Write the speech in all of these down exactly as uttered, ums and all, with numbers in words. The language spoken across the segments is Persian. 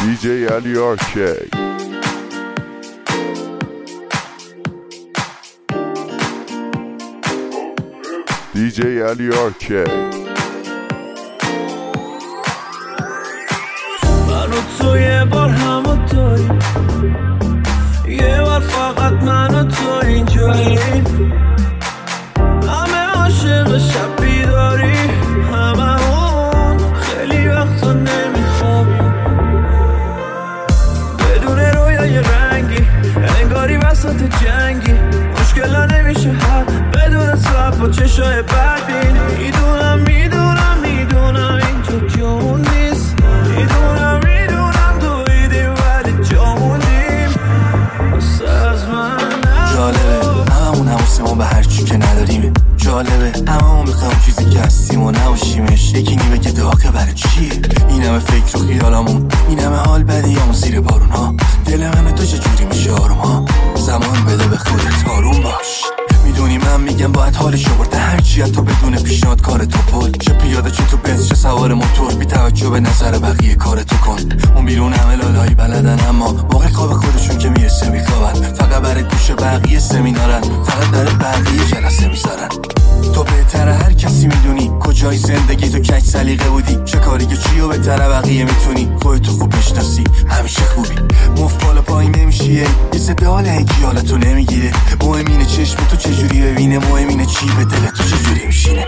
دی جی علی آرکی. دی جی علی آرکی. من و تو یه بار همو داریم، یه بار فقط من و تو اینجاییم. همه عاشق شب بیداری، همه اون خیلی وقتا نمیخوابیم. بدون رویای رنگی انگاری وسط جنگی، مشکلا نمیشه حل بدون صبر با چشای بدبین. میدونم میدونم میدونم اینجا جامون نیست، میدونم میدونم دویدیم ولی جامونیم. بسه از من جالبه هممون حواسمون به هرچی که نداریمه. جالبه هممون میخوام چیزی که هستیم و نباشیمش. یکی نیمه که داغه برای چیه این همه فکر و خیالامون، این همه حال بدیامون زیر بارون ها. دل من تو چجوری میشه آروم ها؟ زمان بده به خودت آروم باش. میدونی من میگم باید حالشو برده هرچی از تو بدون پیشنهاد کار تو پل. چه پیاده چه تو بنز چه سوار موتور، بی توجه به نظر بقیه کار تو کن. اون بیرون همه لالایی بلدن اما موقع خواب خودشون که میرسه میخوابن. فقط برای گوش بقیه سمینارن، فقط برای بقیه جلسه میذارن. تو بهتره هر کسی میدونی کجای زندگی تو کج سلیقه بودی، چه کاری که چی و بهتره بقیه میتونی. خودتو خوب بشناسی همیشه خوبی، مفت بالا پایین نمیشی. یه زده حال هیکی حالتو نمیگیره. مهم اینه چشم تو چجوری ببینه، مهم اینه چی به دل تو چجوری میشینه.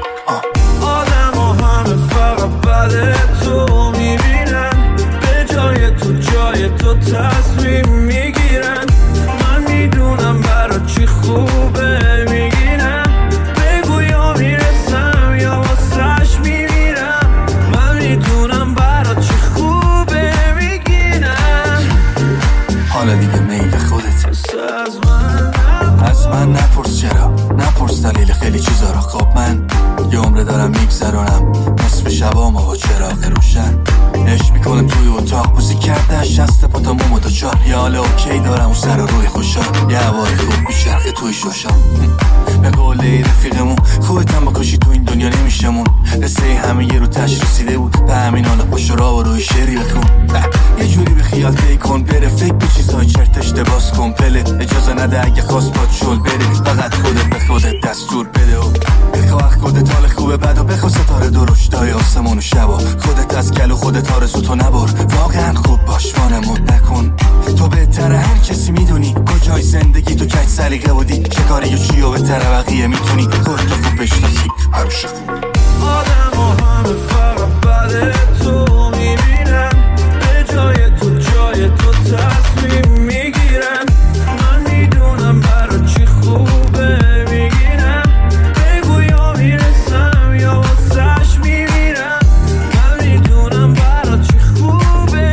آدم ها همه فقط بده تو میبینن، به جای تو جای تو تصمیم میگیرن. من میدونم برا چی خوبه میگینم، بگو یا میرسم یا واسش میمیرم. من میدونم برا چی خوبه میگینم. حالا دیگه میل خودت از من از من نپرس چرا، نپرس دلیل خیلی چیزا رو. خب من یه عمره دارم میگذرونم نصف شبام با چراغ روشن. عشق میکنم توی اتاق بوزی کرده شست پاتا مومو دو چار. یه حال اوکی دارم و سر و روی خوشحال، یه هوای خوب بیشرخه توی شوشم. به قوله رفیقمون خودتم با کشی تو این دنیا نمیشمون. قصه همه یه رو تش رسیده بود، به همین حالا پاشو را و روی شعری بخون. یه جوری به خیال پی کن بره، فکر به چیزهای چرت اشتباس کن پلت. اجازه نده اگه خواست باد شل بره، فقط خودت به خودت دستور بده و بخواه خودت حال خوبه بد و بخوا ستاره درشتای آسمون و شبا. خودت از گل و خودت آرزو تو نبر، واقعا خوب باش وانمود نکن. تو بهتره هر کسی میدونی کجای زندگی تو کج سلیقه بودی، چه کاری و چی و بهتره بقیه میتونی. خودتو خوب بشناسی همیشه خوب. آدم ها همه فقط بده تو میبینن، به جای تو جای تو تصمیم میگیرن. من میدونم برا چی خوبه میگینم، بگو یا میرسم یا واسش میمیرم. من میدونم برا چی خوبه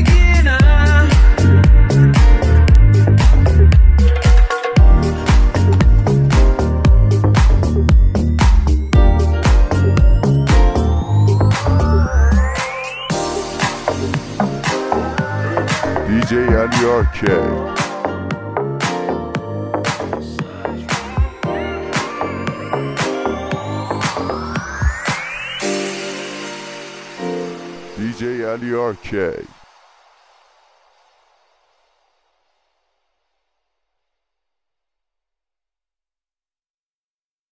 میگینم. دی جی علی آرکی. دی جی علی آرکی.